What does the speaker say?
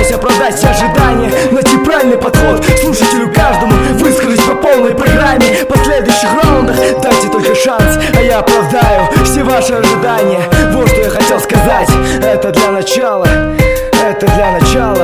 Постараюсь оправдать все ожидания, найти правильный подход слушателю каждому, высказать по полной программе. В последующих раундах дайте только шанс, а я оправдаю все ваши ожидания. Вот что я хотел сказать, это для начала, это для начала.